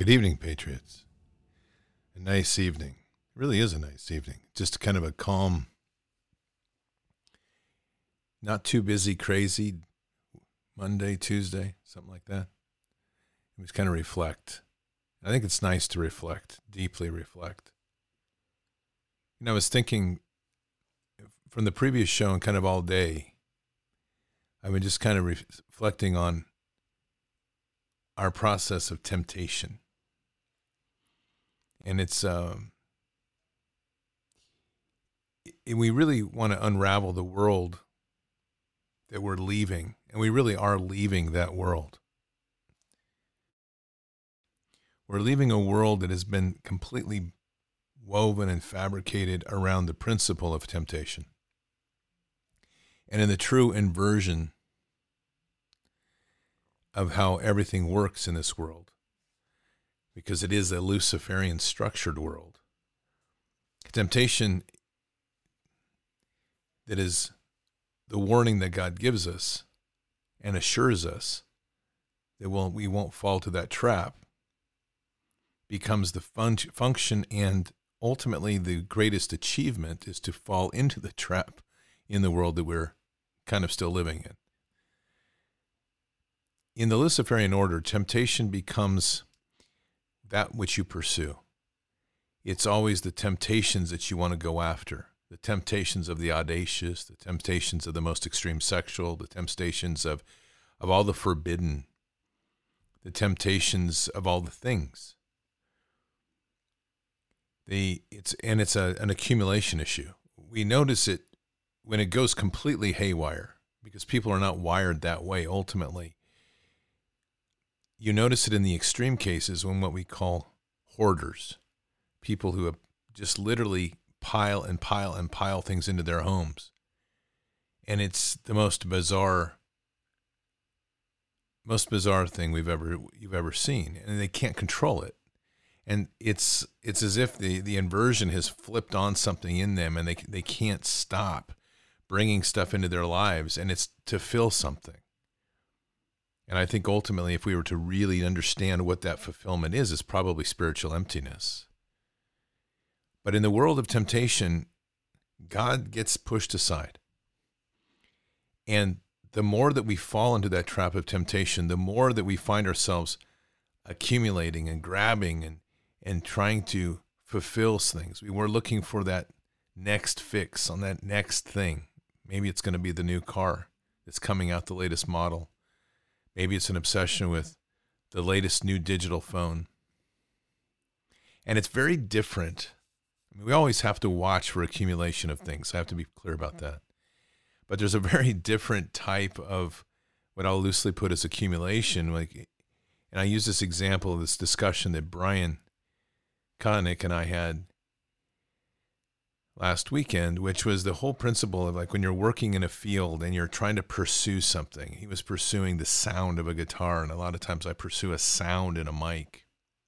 Good evening, Patriots. A nice evening. It really is a nice evening. Just kind of a calm, not too busy, crazy Monday, Tuesday, something like that. We just kind of reflect. I think it's nice to reflect, deeply reflect. I was thinking from the previous show and kind of all day, I've been just kind of reflecting on our process of temptation. And it's, we really want to unravel the world that we're leaving, and we really are leaving that world. We're leaving a world that has been completely woven and fabricated around the principle of temptation. And in the true inversion of how everything works in this world, because it is a Luciferian structured world. Temptation that is the warning that God gives us and assures us that we won't fall to that trap becomes the function, and ultimately the greatest achievement is to fall into the trap in the world that we're kind of still living in. In the Luciferian order, temptation becomes that which you pursue. It's always the temptations that you want to go after. The temptations of the audacious, the temptations of the most extreme sexual, the temptations of all the forbidden, the temptations of all the things. It's an accumulation issue. We notice it when it goes completely haywire, because people are not wired that way ultimately. You notice it in the extreme cases when what we call hoarders, people who have just literally pile and pile and pile things into their homes. And it's the most bizarre thing you've ever seen, and they can't control it. And it's as if the inversion has flipped on something in them, and they can't stop bringing stuff into their lives, and it's to fill something. And I think ultimately, if we were to really understand what that fulfillment is, it's probably spiritual emptiness. But in the world of temptation, God gets pushed aside. And the more that we fall into that trap of temptation, the more that we find ourselves accumulating and grabbing and trying to fulfill things. We're looking for that next fix on that next thing. Maybe it's going to be the new car that's coming out, the latest model. Maybe it's an obsession with the latest new digital phone. And it's very different. I mean, we always have to watch for accumulation of things. I have to be clear about that. But there's a very different type of what I'll loosely put as accumulation. And I use this example of this discussion that Brian Koenig and I had last weekend, which was the whole principle of when you're working in a field and you're trying to pursue something. He was pursuing the sound of a guitar, and a lot of times I pursue a sound in a mic.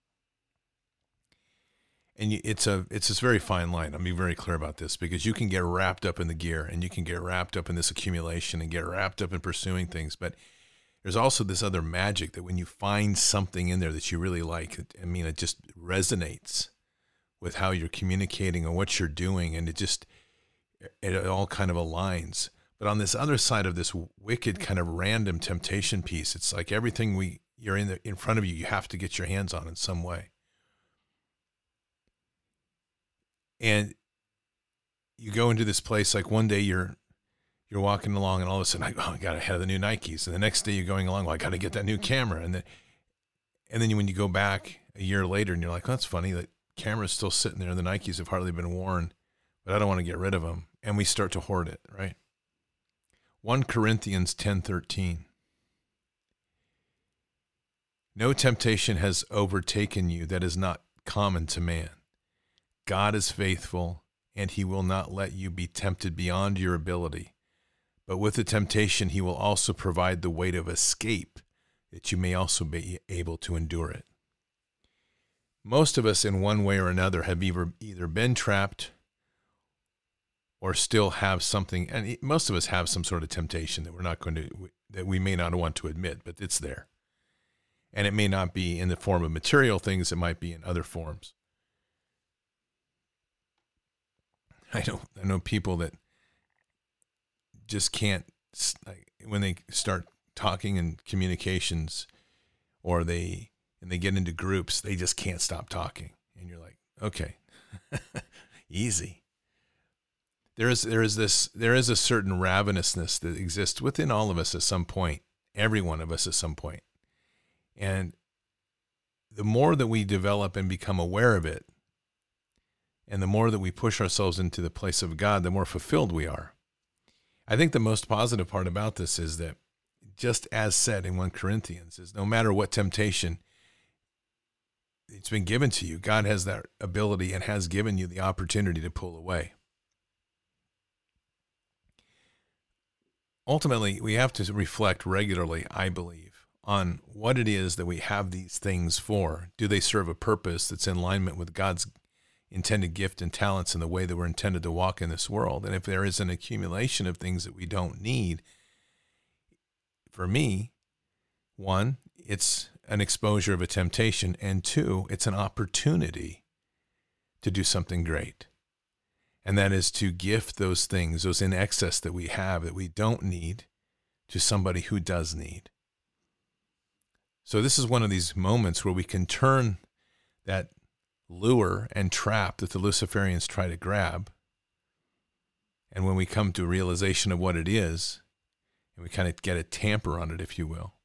And it's this very fine line. I'll be very clear about this, because you can get wrapped up in the gear, and you can get wrapped up in this accumulation and get wrapped up in pursuing things. But there's also this other magic that when you find something in there that you really like, it just resonates with how you're communicating and what you're doing, and it all kind of aligns. But on this other side of this wicked kind of random temptation piece, it's like everything you're in front of you, you have to get your hands on in some way. And you go into this place, like one day you're walking along, and all of a sudden, I got to have the new Nikes. And the next day you're going along, I got to get that new camera. And then when you go back a year later, and you're like, that's funny, that camera's still sitting there, and the Nikes have hardly been worn, but I don't want to get rid of them. And we start to hoard it, right? 1 Corinthians 10:13. No temptation has overtaken you that is not common to man. God is faithful, and he will not let you be tempted beyond your ability. But with the temptation, he will also provide the way of escape, that you may also be able to endure it. Most of us, in one way or another, have either been trapped or still have something, and most of us have some sort of temptation that we may not want to admit, but it's there. And it may not be in the form of material things, it might be in other forms. I know people that just can't, like, when they start talking in communications, or they get into groups, they just can't stop talking. And you're like, okay, easy. There is a certain ravenousness that exists within all of us at some point, every one of us at some point. And the more that we develop and become aware of it, and the more that we push ourselves into the place of God, the more fulfilled we are. I think the most positive part about this is that, just as said in 1 Corinthians, is no matter what temptation it's been given to you, God has that ability and has given you the opportunity to pull away. Ultimately, we have to reflect regularly, I believe, on what it is that we have these things for. Do they serve a purpose that's in alignment with God's intended gift and talents and the way that we're intended to walk in this world? And if there is an accumulation of things that we don't need, for me, one, it's an exposure of a temptation, and two, it's an opportunity to do something great. And that is to gift those things, those in excess that we have, that we don't need, to somebody who does need. So this is one of these moments where we can turn that lure and trap that the Luciferians try to grab, and when we come to a realization of what it is, and we kind of get a tamper on it, if you will,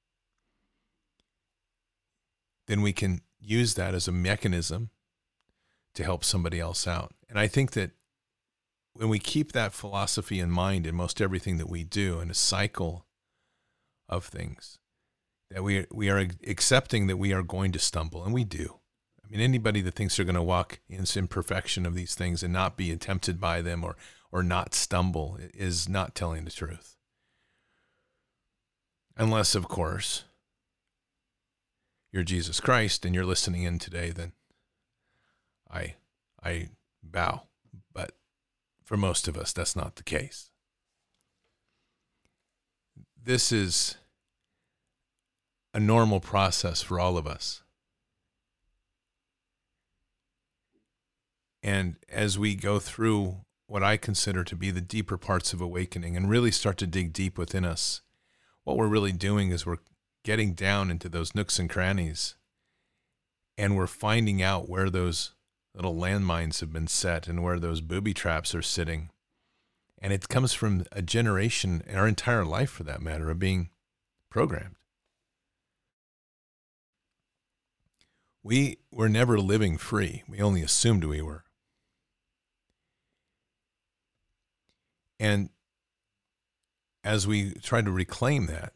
then we can use that as a mechanism to help somebody else out. And I think that when we keep that philosophy in mind in most everything that we do, in a cycle of things, that we are accepting that we are going to stumble, and we do. I mean, anybody that thinks they're going to walk in imperfection of these things and not be tempted by them, or not stumble, is not telling the truth. Unless, of course, you're Jesus Christ and you're listening in today, then I bow. But for most of us, that's not the case. This is a normal process for all of us. And as we go through what I consider to be the deeper parts of awakening and really start to dig deep within us, what we're really doing is we're getting down into those nooks and crannies, and we're finding out where those little landmines have been set and where those booby traps are sitting. And it comes from a generation, our entire life for that matter, of being programmed. We were never living free. We only assumed we were. And as we try to reclaim that,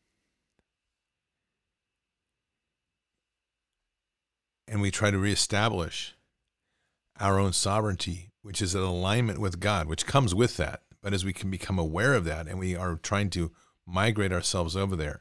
and we try to reestablish our own sovereignty, which is in alignment with God, which comes with that. But as we can become aware of that, and we are trying to migrate ourselves over there,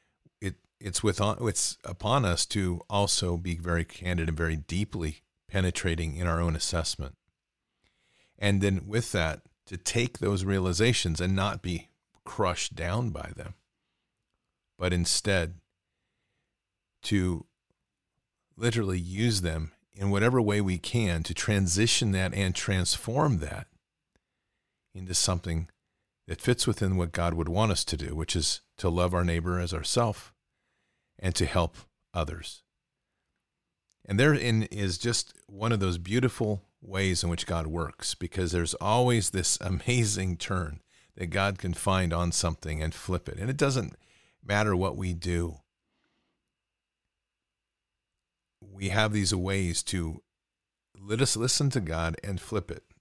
it's upon us to also be very candid and very deeply penetrating in our own assessment. And then with that, to take those realizations and not be crushed down by them, but instead to literally use them in whatever way we can to transition that and transform that into something that fits within what God would want us to do, which is to love our neighbor as ourselves and to help others. And therein is just one of those beautiful ways in which God works, because there's always this amazing turn that God can find on something and flip it. And it doesn't matter what we do. We have these ways to let us listen to God and flip it.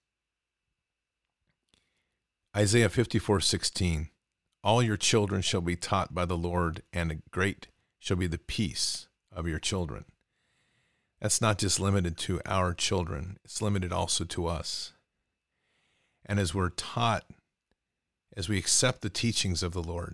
Isaiah 54:16, all your children shall be taught by the Lord, and great shall be the peace of your children. That's not just limited to our children. It's limited also to us. And as we're taught, as we accept the teachings of the Lord,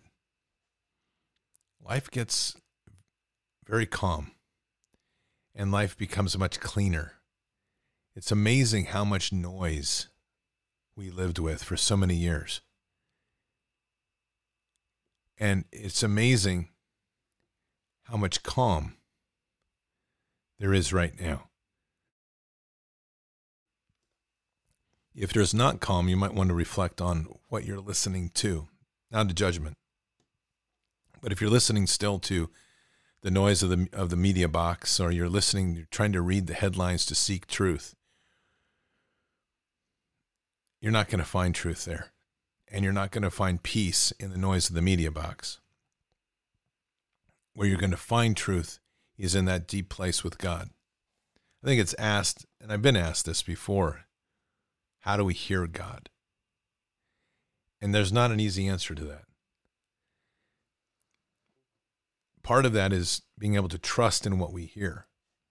life gets very calm and life becomes much cleaner. It's amazing how much noise we lived with for so many years. And it's amazing how much calm there is right now. If there's not calm, you might want to reflect on what you're listening to, not to judgment. But if you're listening still to the noise of the media box, or you're trying to read the headlines to seek truth, you're not going to find truth there. And you're not going to find peace in the noise of the media box. Where you're going to find truth is in that deep place with God. I think it's asked, and I've been asked this before, how do we hear God? And there's not an easy answer to that. Part of that is being able to trust in what we hear.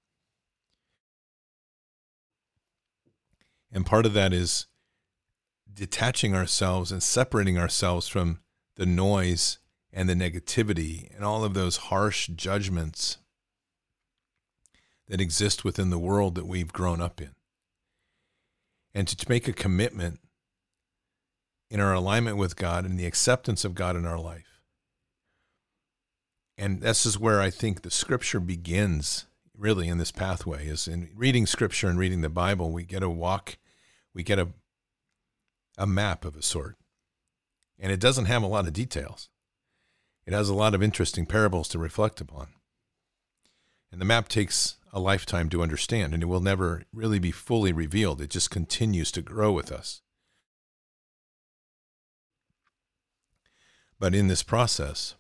And part of that is detaching ourselves and separating ourselves from the noise and the negativity and all of those harsh judgments that exist within the world that we've grown up in. And to make a commitment in our alignment with God and the acceptance of God in our life. And this is where I think the scripture begins, really, in this pathway, is in reading scripture and reading the Bible. We get a map of a sort. And it doesn't have a lot of details. It has a lot of interesting parables to reflect upon. And the map takes a lifetime to understand, and it will never really be fully revealed. It just continues to grow with us. But in this process,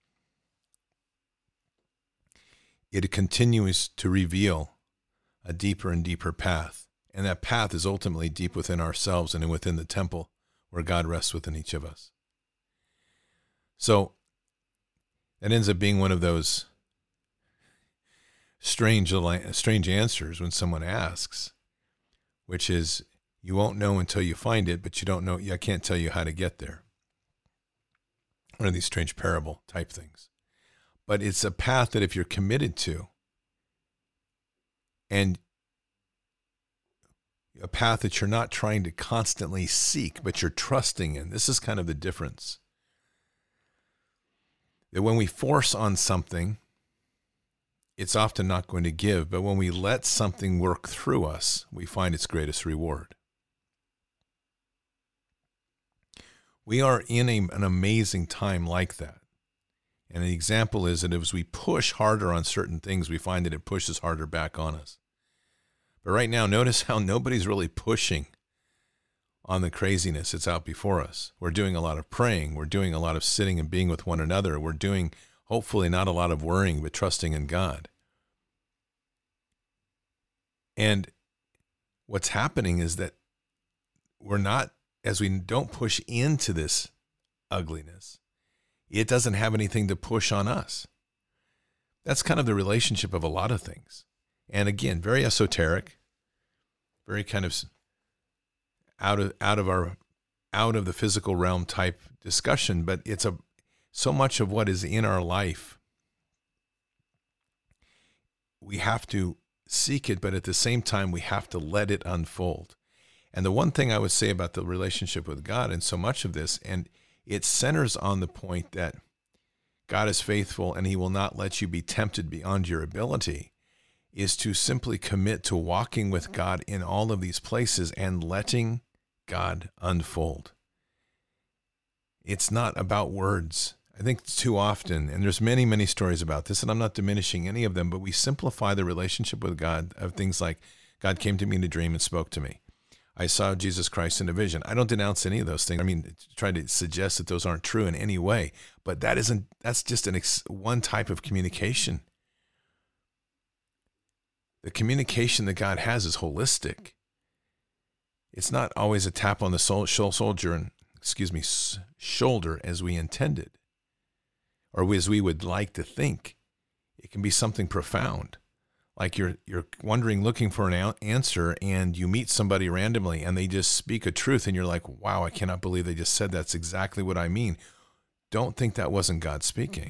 it continues to reveal a deeper and deeper path. And that path is ultimately deep within ourselves and within the temple where God rests within each of us. So that ends up being one of those strange answers when someone asks, which is, you won't know until you find it, but you don't know, I can't tell you how to get there. One of these strange parable type things. But it's a path that if you're committed to, and a path that you're not trying to constantly seek, but you're trusting in. This is kind of the difference. That when we force on something, it's often not going to give, but when we let something work through us, we find its greatest reward. We are in an amazing time like that. And the example is that as we push harder on certain things, we find that it pushes harder back on us. But right now, notice how nobody's really pushing on the craziness that's out before us. We're doing a lot of praying. We're doing a lot of sitting and being with one another. We're doing, hopefully, not a lot of worrying, but trusting in God. And what's happening is that we're not, as we don't push into this ugliness, it doesn't have anything to push on us. That's kind of the relationship of a lot of things. And again, very esoteric, very kind of out of the physical realm type discussion, but it's so much of what is in our life. We have to seek it, but at the same time, we have to let it unfold. And the one thing I would say about the relationship with God and so much of this, and it centers on the point that God is faithful and he will not let you be tempted beyond your ability, is to simply commit to walking with God in all of these places and letting God unfold. It's not about words. I think too often, and there's many, many stories about this, and I'm not diminishing any of them, but we simplify the relationship with God of things like, God came to me in a dream and spoke to me. I saw Jesus Christ in a vision. I don't denounce any of those things. I mean, try to suggest that those aren't true in any way, but that's just one type of communication. The communication that God has is holistic. It's not always a tap on the shoulder as we intended, or as we would like to think. It can be something profound. Like you're wondering, looking for an answer, and you meet somebody randomly and they just speak a truth and you're like, wow, I cannot believe they just said that's exactly what I mean. Don't think that wasn't God speaking.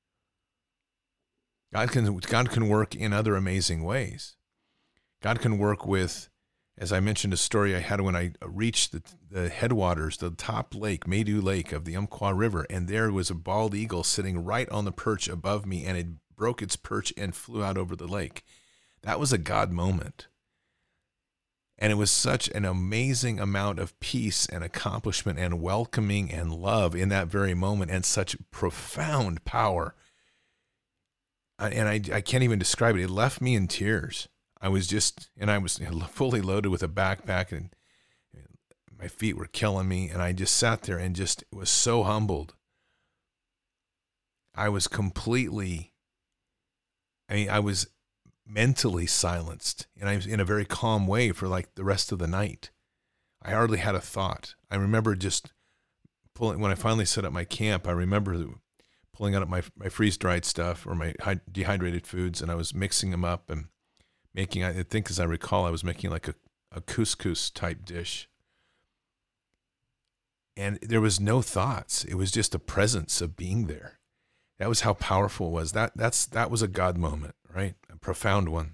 God can work in other amazing ways. God can work with, as I mentioned, a story I had when I reached the headwaters, the top lake, Medu Lake of the Umpqua River, and there was a bald eagle sitting right on the perch above me, and it broke its perch and flew out over the lake. That was a God moment. And it was such an amazing amount of peace and accomplishment and welcoming and love in that very moment, and such profound power. And I can't even describe it. It left me in tears. I was fully loaded with a backpack, and my feet were killing me. And I just sat there and just was so humbled. I was mentally silenced, and I was in a very calm way for like the rest of the night. I hardly had a thought. I remember just when I finally set up my camp, I remember pulling out my freeze-dried stuff or my dehydrated foods, and I was mixing them up and making, I think as I recall, I was making like a couscous type dish. And there was no thoughts. It was just a presence of being there. That was how powerful it was. That was a God moment, right? A profound one.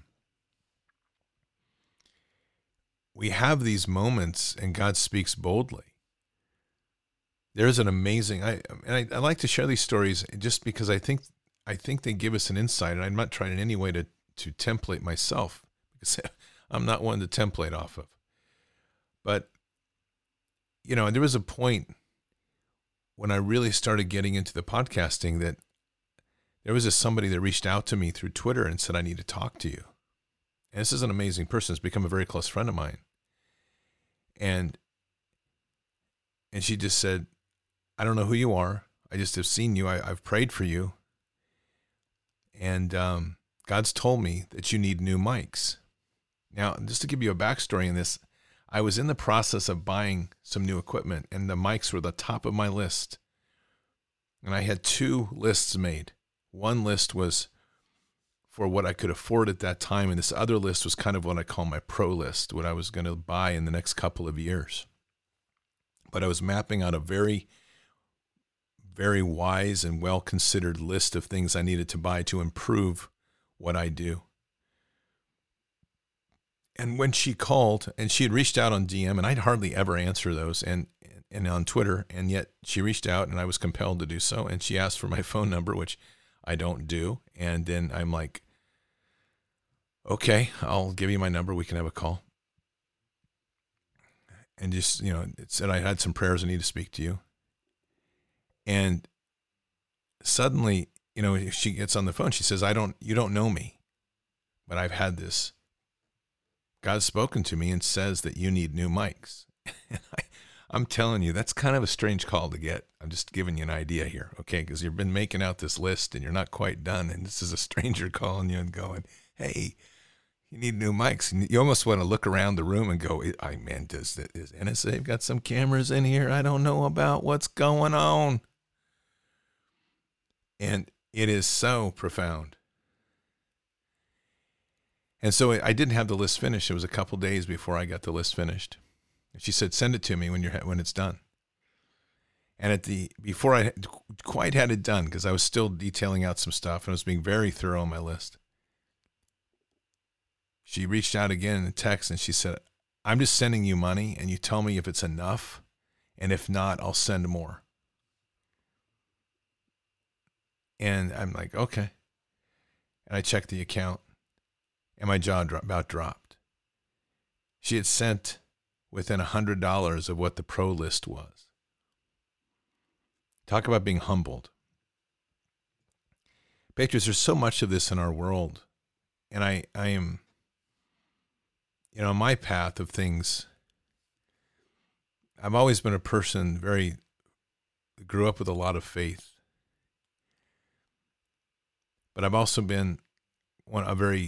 We have these moments, and God speaks boldly. There's an amazing. I like to share these stories just because I think they give us an insight, and I'm not trying in any way to template myself, because I'm not one to template off of. But there was a point when I really started getting into the podcasting that there was somebody that reached out to me through Twitter and said, I need to talk to you. And this is an amazing person. It's become a very close friend of mine. And she just said, I don't know who you are. I just have seen you. I've prayed for you. And God's told me that you need new mics. Now, just to give you a backstory in this, I was in the process of buying some new equipment, and the mics were the top of my list. And I had 2 lists made. One list was for what I could afford at that time, and this other list was kind of what I call my pro list, what I was going to buy in the next couple of years. But I was mapping out a very, very wise and well-considered list of things I needed to buy to improve what I do. And when she called, and she had reached out on DM, and I'd hardly ever answer those, and on Twitter, and yet she reached out, and I was compelled to do so, and she asked for my phone number, which I don't do. And then I'm like, okay, I'll give you my number. We can have a call. And just, it said I had some prayers I need to speak to you. And suddenly, she gets on the phone. She says, you don't know me, but I've had this. God's spoken to me and says that you need new mics. And I'm telling you, that's kind of a strange call to get. I'm just giving you an idea here, okay? Because you've been making out this list and you're not quite done, and this is a stranger calling you and going, hey, you need new mics. And you almost want to look around the room and go, is NSA got some cameras in here I don't know about? What's going on? And it is so profound. And so I didn't have the list finished. It was a couple days before I got the list finished. She said, send it to me when it's done. And before I quite had it done, because I was still detailing out some stuff and I was being very thorough on my list, she reached out again in a text and she said, I'm just sending you money and you tell me if it's enough. And if not, I'll send more. And I'm like, okay. And I checked the account and my jaw about dropped. She had sent within $100 of what the pro list was. Talk about being humbled. Patriots, there's so much of this in our world. And I am, on my path of things, I've always been a person grew up with a lot of faith. But I've also been a very,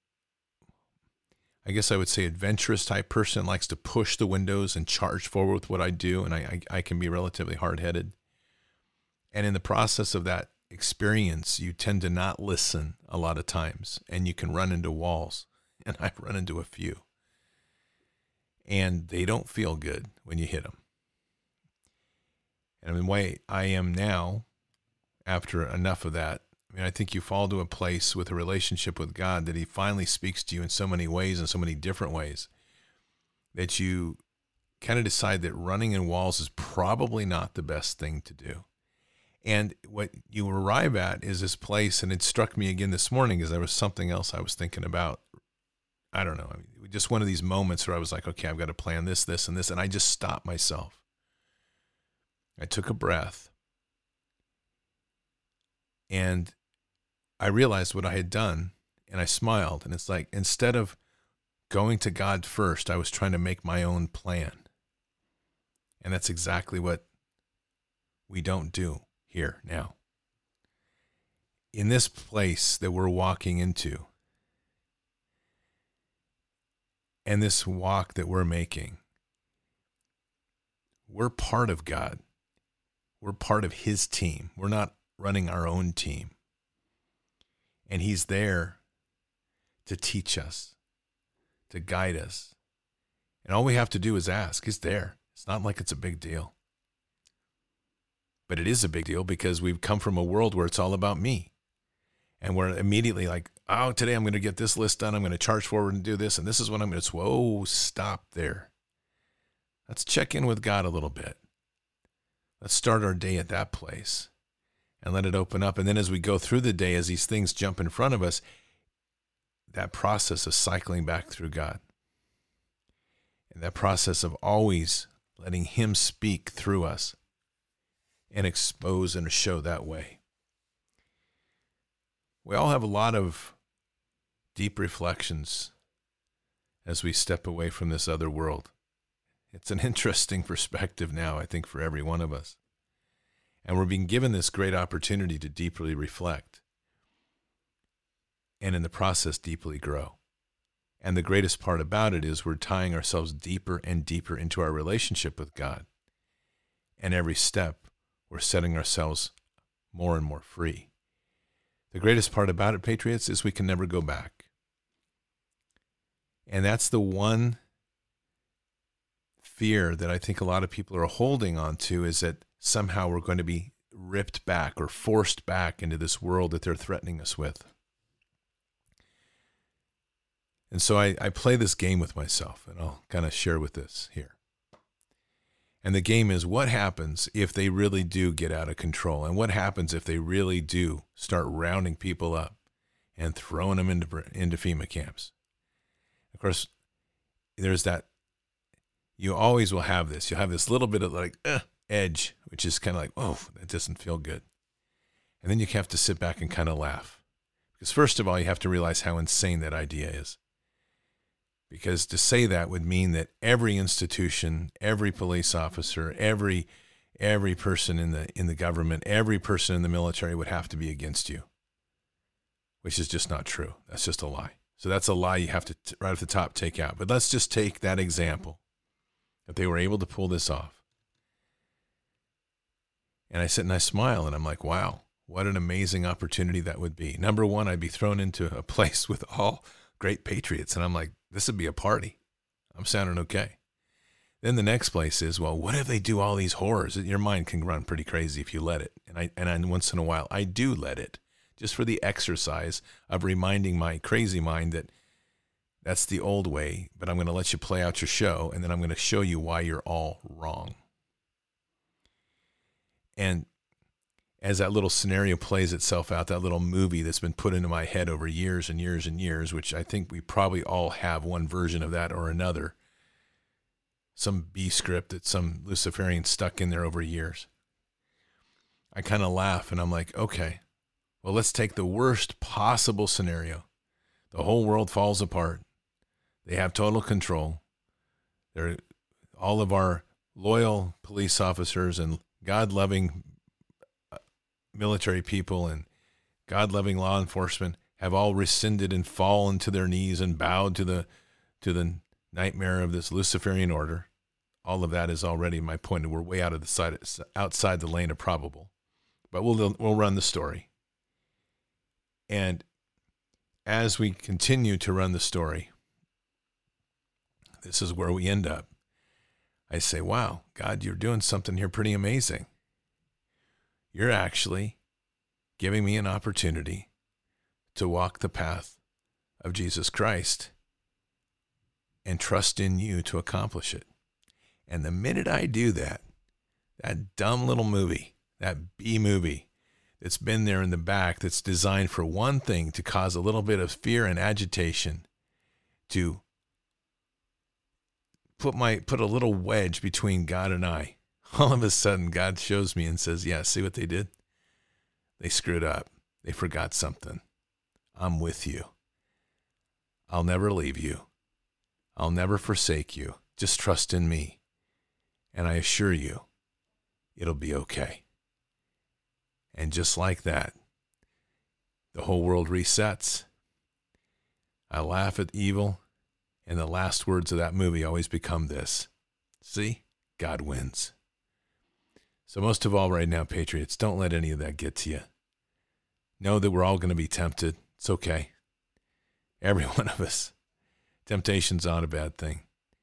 I guess I would say, adventurous type person, likes to push the windows and charge forward with what I do. And I can be relatively hard-headed. And in the process of that experience, you tend to not listen a lot of times, and you can run into walls. And I've run into a few. And they don't feel good when you hit them. And the way I am now, after enough of that, I think you fall to a place with a relationship with God that he finally speaks to you in so many ways, in so many different ways, that you kind of decide that running in walls is probably not the best thing to do. And what you arrive at is this place, and it struck me again this morning as there was something else I was thinking about. I don't know. I mean, just one of these moments where I was like, okay, I've got to plan this, this, and this. And I just stopped myself. I took a breath. And I realized what I had done, and I smiled. And it's like, instead of going to God first, I was trying to make my own plan. And that's exactly what we don't do here now. In this place that we're walking into, and this walk that we're making, we're part of God. We're part of his team. We're not running our own team. And he's there to teach us, to guide us. And all we have to do is ask. He's there. It's not like it's a big deal. But it is a big deal because we've come from a world where it's all about me. And we're immediately like, oh, today I'm going to get this list done. I'm going to charge forward and do this. And this is what I'm going to, whoa, stop there. Let's check in with God a little bit. Let's start our day at that place and let it open up. And then as we go through the day, as these things jump in front of us, that process of cycling back through God. And that process of always letting him speak through us and expose and show that way. We all have a lot of deep reflections as we step away from this other world. It's an interesting perspective now, I think, for every one of us. And we're being given this great opportunity to deeply reflect and in the process deeply grow. And the greatest part about it is we're tying ourselves deeper and deeper into our relationship with God. And every step, we're setting ourselves more and more free. The greatest part about it, Patriots, is we can never go back. And that's the one fear that I think a lot of people are holding on to, is that somehow we're going to be ripped back or forced back into this world that they're threatening us with. And so I play this game with myself, and I'll kind of share with this here. And the game is, what happens if they really do get out of control? And what happens if they really do start rounding people up and throwing them into FEMA camps? Of course, there's that, you always will have this. You'll have this little bit of like edge, which is kind of like, oh, that doesn't feel good. And then you have to sit back and kind of laugh. Because first of all, you have to realize how insane that idea is. Because to say that would mean that every institution, every police officer, every person in the government, every person in the military would have to be against you, which is just not true. That's just a lie. So that's a lie you have to, right off the top, take out. But let's just take that example, that they were able to pull this off. And I sit and I smile, and I'm like, wow, what an amazing opportunity that would be. Number one, I'd be thrown into a place with all great patriots, and I'm like, this would be a party. I'm sounding okay. Then the next place is, well, what if they do all these horrors? Your mind can run pretty crazy if you let it. And I once in a while, I do let it, just for the exercise of reminding my crazy mind that that's the old way, but I'm going to let you play out your show, and then I'm going to show you why you're all wrong. And as that little scenario plays itself out, that little movie that's been put into my head over years and years and years, which I think we probably all have one version of that or another, some B script that some Luciferian stuck in there over years. I kind of laugh, and I'm like, okay, well, let's take the worst possible scenario. The whole world falls apart. They have total control. They're all of our loyal police officers and God-loving military people and God-loving law enforcement have all rescinded and fallen to their knees and bowed to the nightmare of this Luciferian order. All of that is already my point. We're way out of outside the lane of probable, but we'll run the story. And as we continue to run the story, this is where we end up. I say, wow, God, you're doing something here pretty amazing. You're actually giving me an opportunity to walk the path of Jesus Christ and trust in you to accomplish it. And the minute I do that, that dumb little movie that B movie that's been there in the back that's designed for one thing, to cause a little bit of fear and agitation, to put a little wedge between God and I. All of a sudden, God shows me and says, yeah, see what they did? They screwed up. They forgot something. I'm with you. I'll never leave you. I'll never forsake you. Just trust in me. And I assure you, it'll be okay. And just like that, the whole world resets. I laugh at evil, and the last words of that movie always become this: see, God wins. So most of all right now, Patriots, don't let any of that get to you. Know that we're all going to be tempted. It's okay. Every one of us. Temptation's not a bad thing.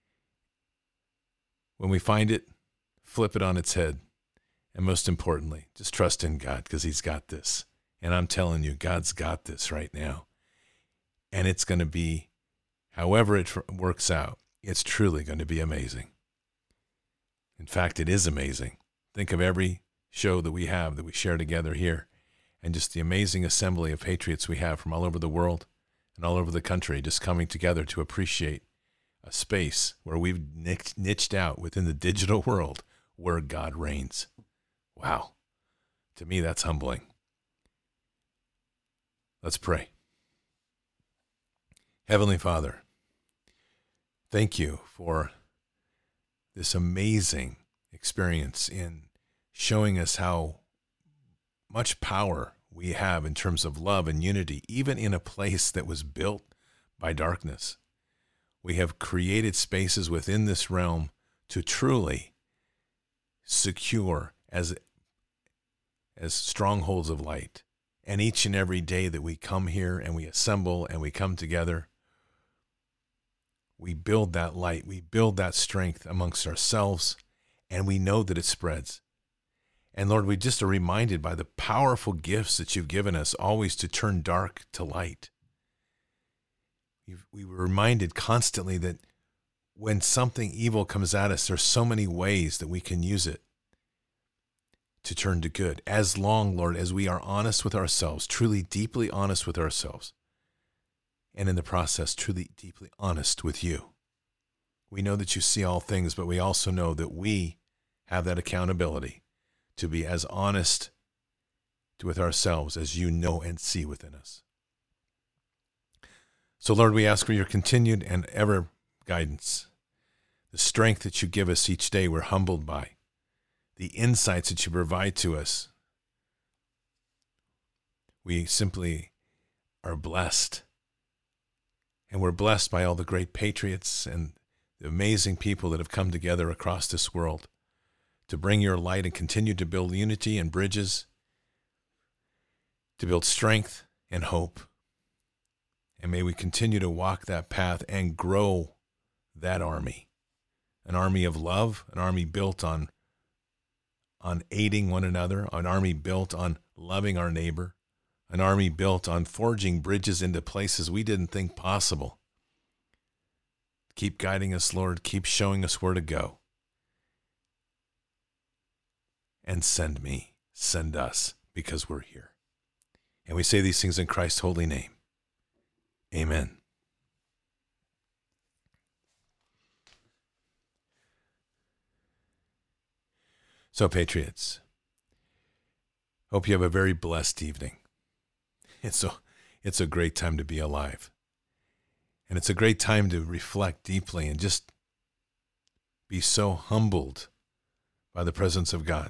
When we find it, flip it on its head. And most importantly, just trust in God, because he's got this. And I'm telling you, God's got this right now. And it's going to be, however it works out, it's truly going to be amazing. In fact, it is amazing. Think of every show that we have, that we share together here, and just the amazing assembly of patriots we have from all over the world and all over the country, just coming together to appreciate a space where we've niched out within the digital world where God reigns. Wow. To me, that's humbling. Let's pray. Heavenly Father, thank you for this amazing experience in showing us how much power we have in terms of love and unity, even in a place that was built by darkness. We have created spaces within this realm to truly secure as strongholds of light. And each and every day that we come here and we assemble and we come together, we build that light, we build that strength amongst ourselves, and we know that it spreads. And Lord, we just are reminded by the powerful gifts that you've given us always to turn dark to light. We were reminded constantly that when something evil comes at us, there's so many ways that we can use it to turn to good. As long, Lord, as we are honest with ourselves, truly deeply honest with ourselves, and in the process, truly deeply honest with you. We know that you see all things, but we also know that we have that accountability to be as honest with ourselves as you know and see within us. So, Lord, we ask for your continued and ever guidance, the strength that you give us each day we're humbled by, the insights that you provide to us. We simply are blessed. And we're blessed by all the great patriots and the amazing people that have come together across this world to bring your light and continue to build unity and bridges, to build strength and hope. And may we continue to walk that path and grow that army, an army of love, an army built on aiding one another, an army built on loving our neighbor, an army built on forging bridges into places we didn't think possible. Keep guiding us, Lord. Keep showing us where to go. And send me, send us, because we're here. And we say these things in Christ's holy name. Amen. So, patriots, hope you have a very blessed evening. It's a great time to be alive. And it's a great time to reflect deeply and just be so humbled by the presence of God.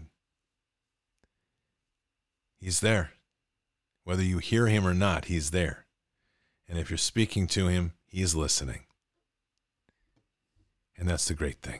He's there. Whether you hear him or not, he's there. And if you're speaking to him, he's listening. And that's the great thing.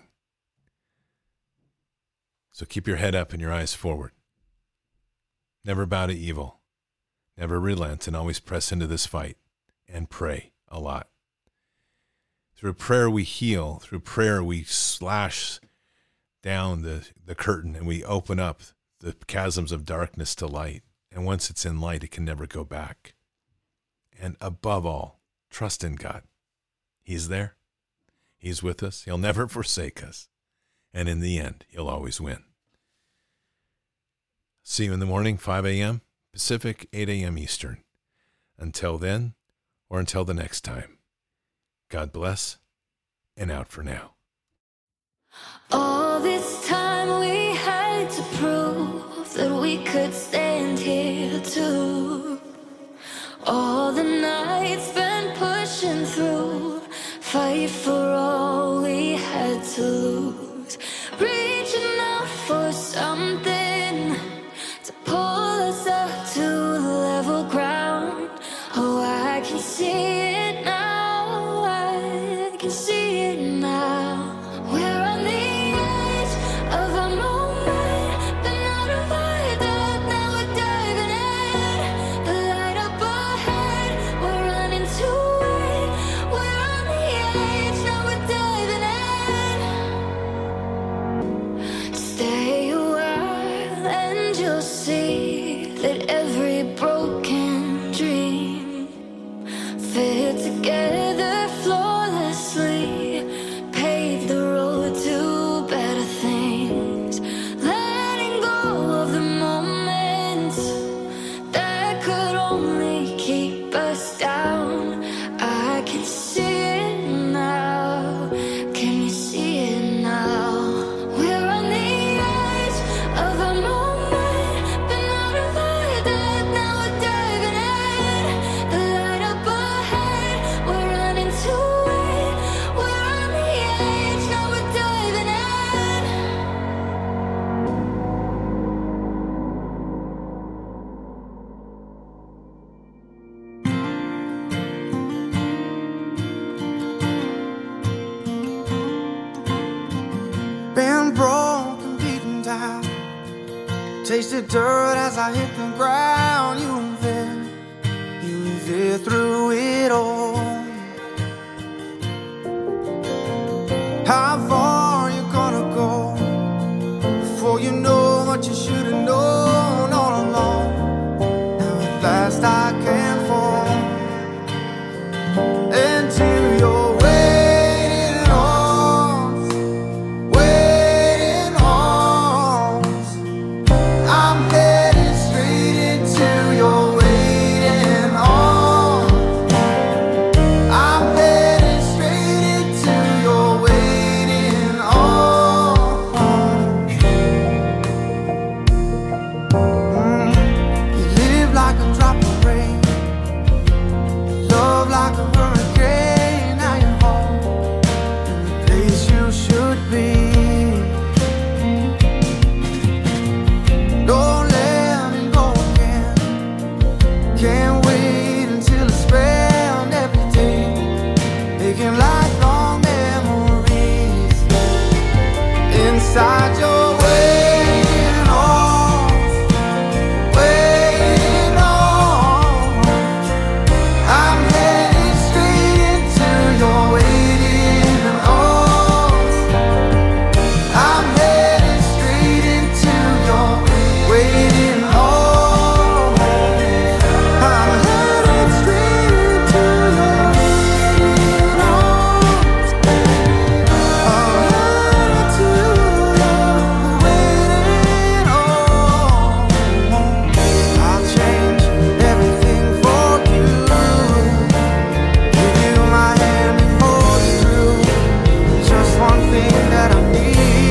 So keep your head up and your eyes forward. Never bow to evil. Never relent, and always press into this fight and pray a lot. Through prayer we heal. Through prayer we slash down the curtain and we open up the chasms of darkness to light. And once it's in light, it can never go back. And above all, trust in God. He's there. He's with us. He'll never forsake us. And in the end, he'll always win. See you in the morning, 5 a.m. Pacific, 8 a.m. Eastern. Until then, or until the next time, God bless, and out for now. All this time we had to prove that we could stand here too. All the nights spent pushing through, fight for all we had to lose. Reaching out for something to pull us up to level ground. Oh, I can see it now, I can see it now. We're on the edge of a moment, been out of our depth, now we're diving in. The light up ahead, we're running to it. We're on the edge, now we're diving in. Stay a while and you'll see that every broken dream fit together flawlessly, pave the road to better things. Letting go of the moments that could only keep us down. I can see it now, can you see it now? We're on the edge of a moment, been out of our depth, now we're diving in. The light up ahead, we're running to it. We're on the edge, now we're diving in. Been broken, beaten down, tasted dirt as I hit the ground. You were there through it all. How far you gonna go before you know what you should have known all along? Now at last I can fall into your waiting arms, waiting arms. I'm headed straight into your waiting arms. I'm headed straight into your waiting arms. You live like a drop of rain, love like a hurricane. Now you're home, in the place you should be. Don't let me go again. Can't wait until I spend every day making lifelong memories inside your waiting arms, waiting arms. I'm headed straight into your waiting arms. I'm headed straight into your waiting arms. I'm headed straight into your waiting arms. I'm headed to your waiting arms. I'll change everything for you. Give you my hand and hold you through. Just one thing that I need.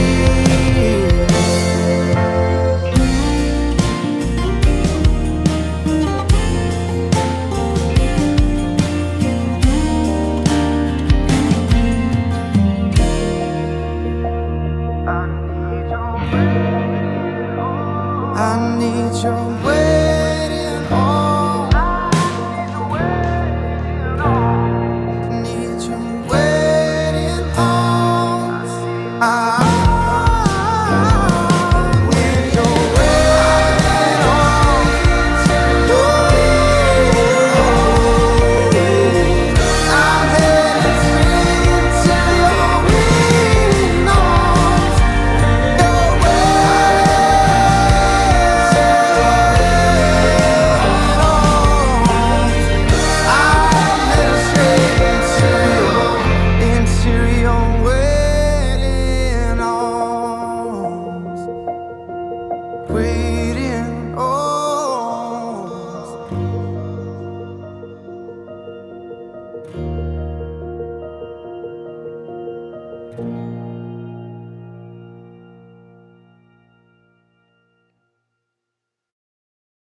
I need your waiting arms. Need your waiting arms. I need your waiting arms. I'm headed straight into your waiting arms. Your I'm headed straight into your waiting arms, waiting